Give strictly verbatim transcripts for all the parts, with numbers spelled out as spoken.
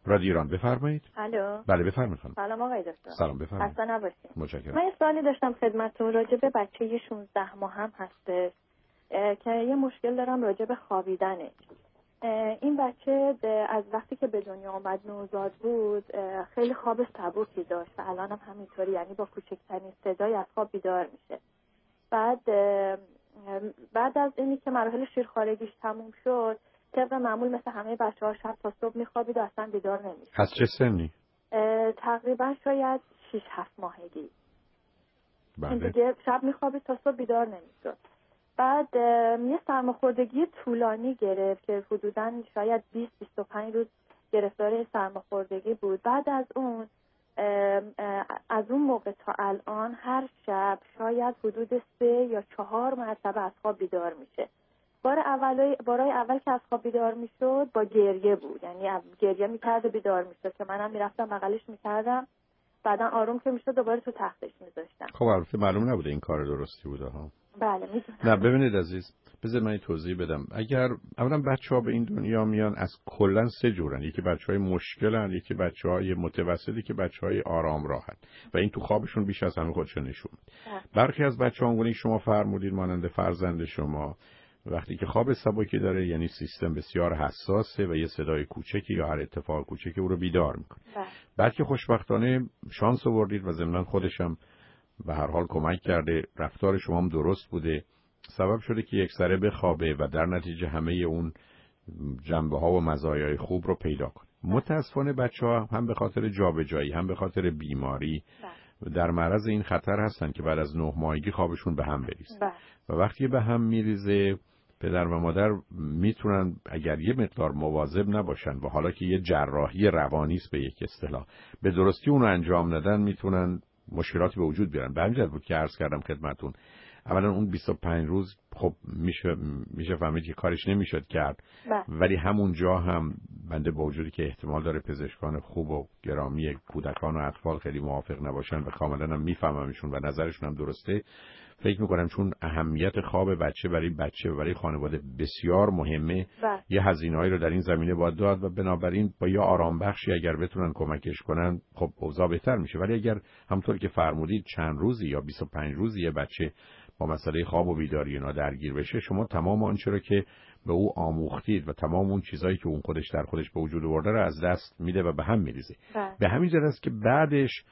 رادیو ایران بفرمایید. الو. بله بفرمایید خانم. سلام آقای دکتر. سلام بفرمایید. خسته نباشید. متشکرم. من یه سوالی داشتم خدمتتون راجع به بچه شانزده ماه هم هستش که یه مشکل دارم راجع به خوابیدنش. این بچه از وقتی که به دنیا آمد نوزاد بود خیلی خواب سبکی داشت و الان هم همینطوری، یعنی با کوچکترین صدای از خواب بیدار میشه. بعد بعد از اینی که مراحل شیرخوارگیش تموم شد طبق معمول مثل همه بچه‌ها شب تا صبح میخوابید و اصلا بیدار نمیشد. از چه سنی؟ تقریبا شاید شش هفت ماهگی. بله. دیگه شب میخوابید تا صبح بیدار نمیشد. بعد یه سرماخوردگی طولانی گرفت که حدوداً شاید بیست تا بیست و پنج روز گرفتار سرماخوردگی بود. بعد از اون از اون موقع تا الان هر شب شاید حدود سه یا چهار مرتبه از خواب بیدار میشه. بار اول بارای اول که از خواب بیدار میشد با گریه بود، یعنی گریه میکرد و بیدار میشد که منم میرفتم بغلش میکردم، بعدا آروم که میشد دوباره تو تختش میذاشتم. خب البته معلوم نبوده این کار درستی بوده ها. بله میدونم. نه ببینید عزیز، بذار من توضیح بدم. اگر اولا بچه‌ها به این دنیا میان از کلا سه جورن، یکی بچه‌های مشکلن، یکی بچه‌های متوسطی، که بچه‌های آرام راحت و این تو خوابشون بیش از همه خودشون نشون میده. برخی از بچه‌ها اونگونه شما فرمودید مانند فرزند شما وقتی که خواب سبکی داره، یعنی سیستم بسیار حساسه و یه صدای کوچکی یا هر اتفاق کوچکی او رو بیدار میکنه. بعد که خوشبختانه شانس آوردید و ضمن خودشم به هر حال کمک کرده، رفتار شما هم درست بوده، سبب شده که یک سره بخوابه و در نتیجه همه اون جنبه ها و مزایای خوب رو پیدا کنه. متاسفانه بچه ها هم به خاطر جابجایی هم به خاطر بیماری در معرض این خطر هستن که بعد از نه ماهگی خوابشون به هم بریزه و وقتی به هم میریزه پدر و مادر میتونن اگر یه مقدار مواظب نباشن و حالا که یه جراحی روانی است به یک اصطلاح به درستی اون رو انجام ندن میتونن مشکلاتی به وجود بیارن. به همین جهت بود که عرض کردم خدمتتون اولا اون بیست و پنج روز خب میشه میشه فهمید که کارش نمیشد کرد با. ولی همون جا هم بنده با وجودی که احتمال داره پزشکان خوب و گرامی کودکان و اطفال خیلی موافق نباشن و کاملا هم میفهممشون و نظرشون هم درسته، فکر میکنم چون اهمیت خواب بچه برای بچه و برای خانواده بسیار مهمه با. یه هزینه‌ای رو در این زمینه باید داد و بنابراین با یه آرام بخشی اگر بتونن کمکش کنن خب اوضاع بهتر میشه. ولی اگر همونطور که فرمودید چند روزی یا بیست و پنج روزی یه بچه با مسئله خواب و بیداری اینا درگیر بشه، شما تمام آنچه رو که به او آموختید و تمام اون چیزایی که اون خودش در خودش به وجود آورده رو از دست میده و به هم میریزه. به همین جهت است که بعدش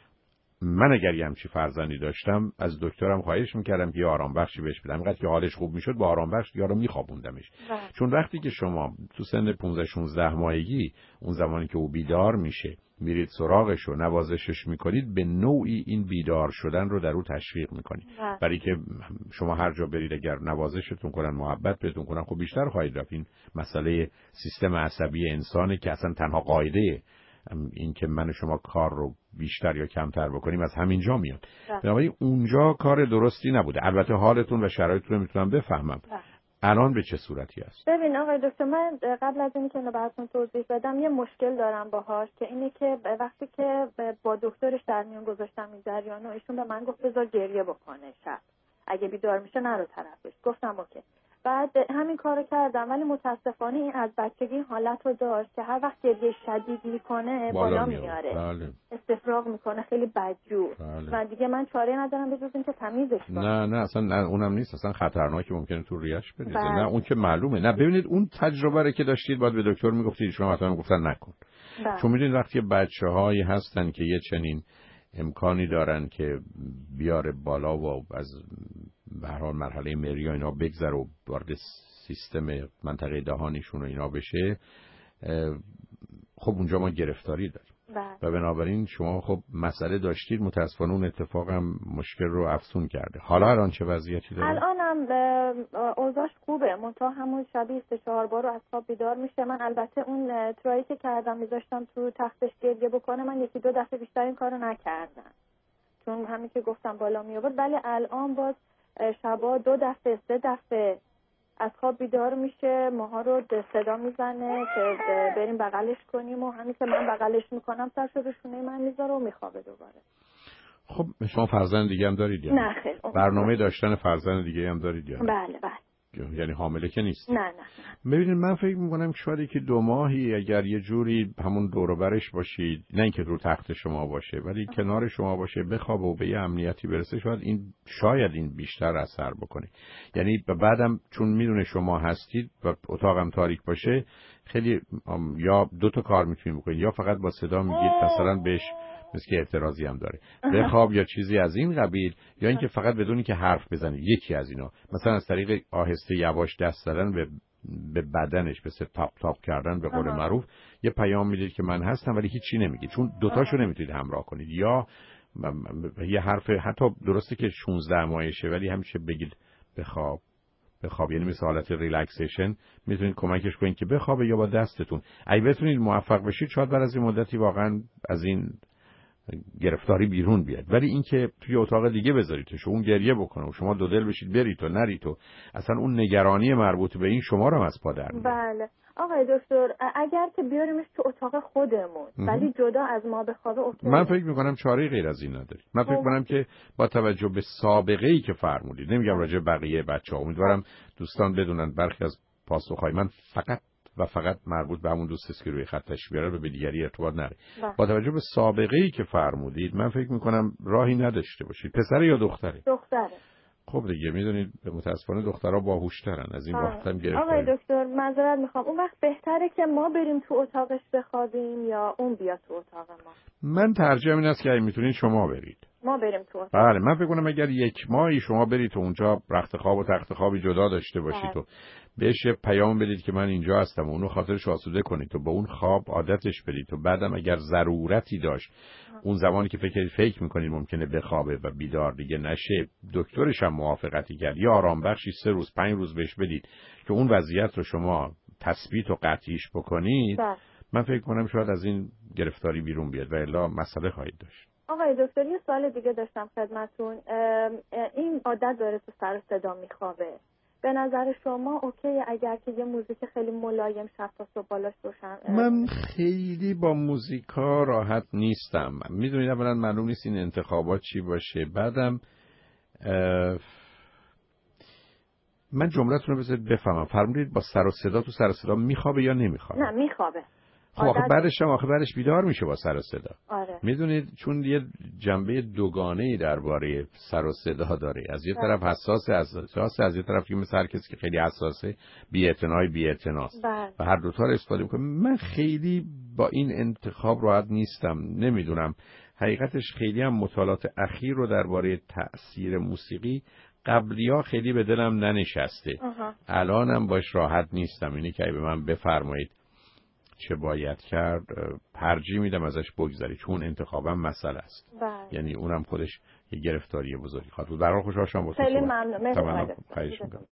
من اگر یه همچی فرزندی داشتم از دکترم خواهش میکردم که یه آرام بخشی بهش بدم، اینقدر که حالش خوب میشد با آرام بخش یارو میخوابوندمش. چون وقتی که شما تو سن پانزده شانزده ماهگی اون زمانی که او بیدار میشه میرید سراغش و نوازشش میکنید، به نوعی این بیدار شدن رو در او تشویق میکنید. برای که شما هر جا برید اگر نوازشتون کنن محبت بهتون کنن خب بیشتر خواهید رفت. این مسئله سیستم عصبی انسانه که اصلا تنها قاعده این که من و شما کار رو بیشتر یا کمتر بکنیم از همین جا میاد. بنابراین اونجا کار درستی نبوده. البته حالتون و شرایطتون رو میتونم بفهمم. الان به چه صورتی است؟ ببین آقای دکتر، من قبل از اینکه اینو براتون توضیح بدم یه مشکل دارم باهاش که اینه که وقتی که با دکترش در میون گذاشتم این جریانو، ایشون به من گفت بذار گریه بکنه شب، اگه بیدار میشه نرو طرفش. گفتم اوکی. بعد همین کارو کردم ولی متاسفانه این از بچگی حالت رو داشت که هر وقت گریه شدید میکنه بالا, بالا میاره. بله. استفراغ میکنه خیلی بدجور. بله. و دیگه من چاره ندارم به جز اینکه تمیزش کنم. نه نه اصلا نه اونم نیست، اصلا خطرناکی ممکنه تو ریش بریزه. بله. نه اون که معلومه. نه ببینید اون تجربه رو که داشتید باید به دکتر میگفتید، شما مثلا گفتن نکن. بله. چون میدونید وقتی بچه‌هایی هستن که یه چنین امکانی دارن که بیاره بالا و از به هر حال مرحله مری و اینا بگذره و وارد سیستم منطقه دهانیشون و اینا بشه، خب اونجا ما گرفتاری داریم. بله. و بنابراین شما خب مسئله داشتید، متاسفانه اون اتفاق هم مشکل رو افزون کرده. حالا الان چه وضعیتی داره؟ الان هم اوضاعش خوبه، منتها همون شبیه سه چهار بار از خواب بیدار میشه. من البته اون ترایی که کردم میذاشتم تو تختش گریه بکنه، من یکی دو دفعه بیشتر این کارو نکردم چون همین که گفتم بالا می آورد. ولی الان باز شبا دو دفعه سه دفعه از خواب بیدار میشه، ماها رو صدا میزنه که بریم بغلش کنیم و همین که من بغلش میکنم سرشو رو شونه من میذاره و میخوابه دوباره. خب شما فرزند دیگه هم دارید یا نه؟ خیلی. برنامه داشتن فرزند دیگه هم دارید یا بله بله. یعنی حامله که نیست؟ نه نه. ببینید من فکر میکنم شاید که دو ماهی اگر یه جوری همون دور و برش باشید، نه اینکه رو تخت شما باشه ولی آه. کنار شما باشه، بخوابه و به یه امنیتی برسه، شاید این شاید این بیشتر اثر بکنه. یعنی بعدم چون میدونه شما هستید و اتاقم تاریک باشه، خیلی یا دو تا کار میتونید بکنید، یا فقط با صدا میگید مثلا بهش مثل که اعتراضی هم داره بخواب یا چیزی از این قبیل، یا اینکه فقط بدونی که حرف بزنید، یکی از اینا، مثلا از طریق آهسته یواش دست زدن به به بدنش، مثل تاپ تاپ کردن به قول معروف، یه پیام میدید که من هستم ولی هیچی نمیگید، چون دوتاشو نمیتونید همراه کنید. یا یه حرف حتی درسته که شانزده ماهشه ولی همیشه بگید بخواب بخواب، یعنی مثل حالت ریلکسیشن میتونید کمکش کنید که بخوابه، یا با دستتون اگه بتونید موفق بشید شاید بعد از این مدتی واقعا از این گرفتاری بیرون بیاد. ولی اینکه توی اتاق دیگه بذاریدش و اون گریه بکنه و شما دو دل بشید برید تو نرید تو، اصلا اون نگرانی مربوط به این شما رو از پا در میاره. بله آقای دکتر، اگر که بیاریمش تو اتاق خودمون ولی جدا از ما بخوابه اوکی؟ من فکر میکنم چاره غیر از این نداری. من فکر میکنم که با توجه به سابقه ای که فرمودید، نمیگم راجع به بقیه بچه‌ها، امیدوارم دوستان بدونن برخی از پاسخهای من فقط و فقط مربوط به همون دوست است که روی خطش بیاره، به دیگری ارتباط نره. با توجه به سابقه ای که فرمودید من فکر میکنم راهی نداشته باشید. پسر یا دختره؟ دختره. خب دیگه میدونید متاسفانه دخترها باهوش‌ترن از این وقت هم گرفت. آقای دکتر معذرت میخوام، اون وقت بهتره که ما بریم تو اتاقش بخوابیم یا اون بیاد تو اتاق ما؟ من ترجیح این است که اگه میتونید شما برید. ما بریم تو اتاق. بله من فکر کنم اگر یک ماهی شما برید تو اونجا، رخت خواب و تخت خوابی جدا داشته باشید و بهش پیام بدید که من اینجا هستم و اونو خاطرش آسوده کنید و با اون خواب عادتش بدید و بعدم اگر ضرورتی داشت اون زمانی که فکر فکر میکنید ممکنه بخوابه و بیدار دیگه نشه، دکترش هم موافقتی کرد یا آرام بخشی سه روز پنج روز بهش بدید که اون وضعیت رو شما تثبیت و قطعیش بکنید، ده. من فکر کنم شاید از این گرفتاری بیرون بیاد و الا مسئله خواهید داشت. آقای دکتر یه سوال دیگه داشتم خدمتون، این عادت داره تو سر صدا میخوابه، به نظر شما اوکی اگر که یه موزیک خیلی ملایم شب تا صبح بالاش روشن؟ من خیلی با موزیکا راحت نیستم. میدونید اولا معلوم نیست این انتخابات چی باشه، بعدم من جملتون رو بذارید بفهمم، فرمودید با سر و صدا تو سر و صدا میخوابه یا نمیخوابه؟ نه میخوابه. خب آخه بعدش هم آخه بعدش بیدار میشه با سر و صدا. آره. میدونید چون یه جنبه دوگانه‌ای درباره سر و صدا داره، از یه طرف حساس حساس از یه طرف که مثل هر کسی که خیلی حساسه بی‌اعتنای بی‌اعتناست و هر دو تا رو استفاده می‌کنه. من خیلی با این انتخاب راحت نیستم، نمیدونم حقیقتش خیلی هم مطالعات اخیر رو درباره تأثیر موسیقی قبلیا خیلی به دلم ننشسته. الانم باش راحت نیستم، اینی که به من بفرمایید چه باید کرد، ترجیح میدم ازش بگذری چون انتخابم مسئله است. بله. یعنی اونم خودش یه گرفتاری بزرگی خواهد بود. در حال خوشحال شدم با تو. خیلی ممنون. مرسی.